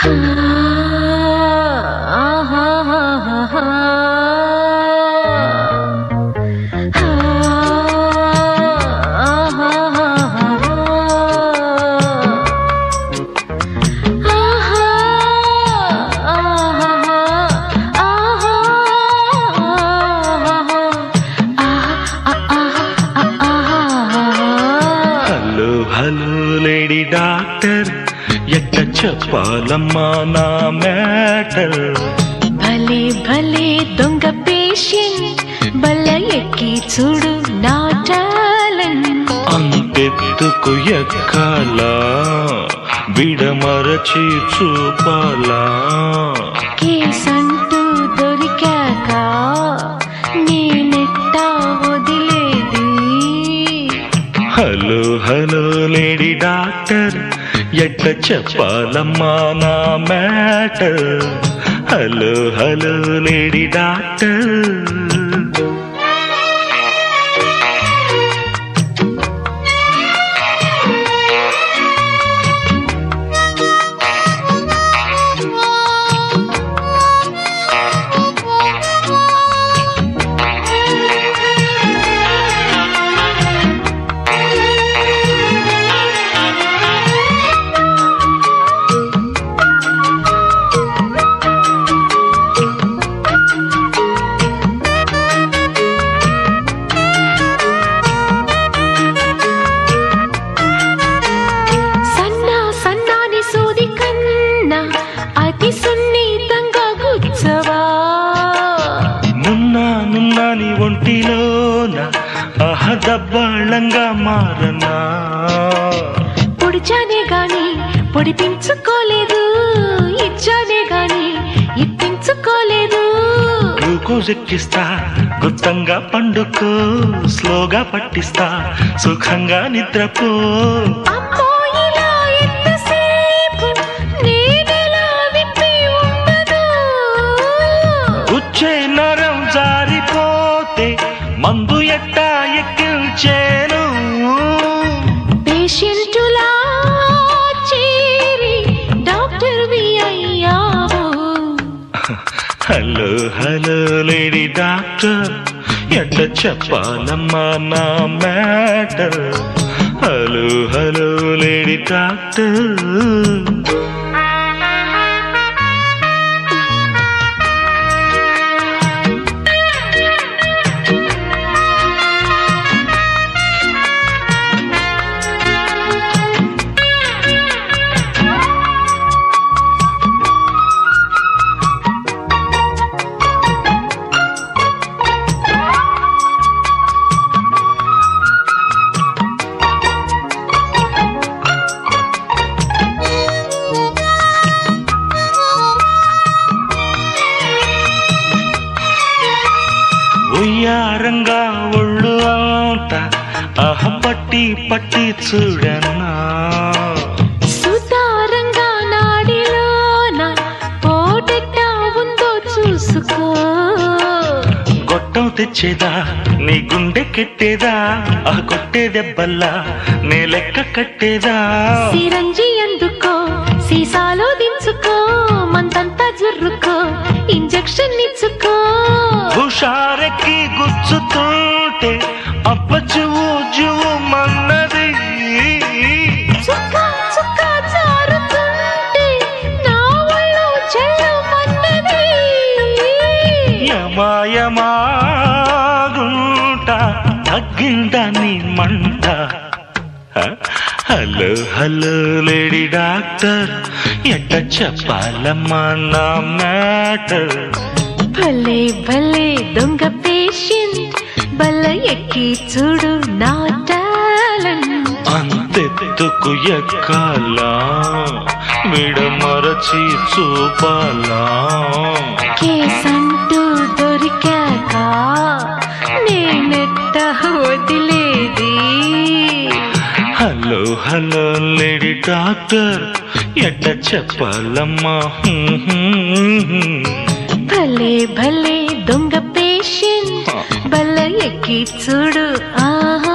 lady doctor ఎట్ట చెప్పాలమ్మా నా మ్యాటర్ భలే భలే దొంగ పేషెంట్ బల్ల ఎక్కి చూడు నా టాలెంట్ అంతెత్తుకు ఎక్కాలా విడమరచి చూపాలా కేసంటూ దొరికాక నేనెట్టా వదిలేది హలో హలో లేడీ డాక్టర్ ఎట్ట చెప్పాలమ్మా నా matter hello hello lady doctor నీ ఒంటిలోన దబ్బళంగా మారనా పొడిచానే గాని పొడిపించుకోలేదు ఇచ్చానే గాని ఇప్పించుకోలేదు గ్లూకోజ్ ఎక్కిస్తా గుత్తంగా పండుకో స్లోగా పట్టిస్తా సుఖంగా నిద్రపో వచ్చే నరం జారిపోతే మందు ఎట్టా ఎక్కించేను పేషెంటులా చేరి డాక్టర్ వి అయ్యావు హలో హలో లేడీ డాక్టర్ ఎట్ట చెప్పాలమ్మా నా matter hello hello lady doctor ఉయ్యారంగా ఒళ్ళు అంతా పట్టి పట్టి చూడన్నా సుతారంగా నాడిలోన పోటెట్టా ఉందో చూసుకో గొట్టం తెచ్చేదా నీ గుండె కెట్టేదా ఆ కొట్టే దెబ్బల్లా నే లెక్క కట్టేదా సిరంజి అందుకో సీసాలో దించుకో మంతంతా జుర్రుకో ఇంజెక్షన్ ఇచ్చుకో హుషారెక్కి గుచ్చుతుంటే అప్పచువు జువు మన్నది చుక్క చుక్క జారుతుంటే నా ఒళ్ళు చెల్లమన్నది యమాయమాగుంట తగ్గిందా నీ మంట హలో హలో లేడీ డాక్టర్ ఎట్ట చెప్పాలమ్మా నా మ్యాటర్ భలే భలే దొంగ పేషెంట్ బల్ల ఎక్కి చూడు నా టాలెంట్ అంతెత్తుకు ఎక్కాలా విడమరచి చూపాలా కేసంటూ దొరికాక నేనెట్ట వదిలేది హలో హలో లేడీ డాక్టర్ ఎట్ట చెప్పాలమ్మా భలే భలే దొంగ పేషెంట్ బల్ల ఎక్కి చూడు ఆహా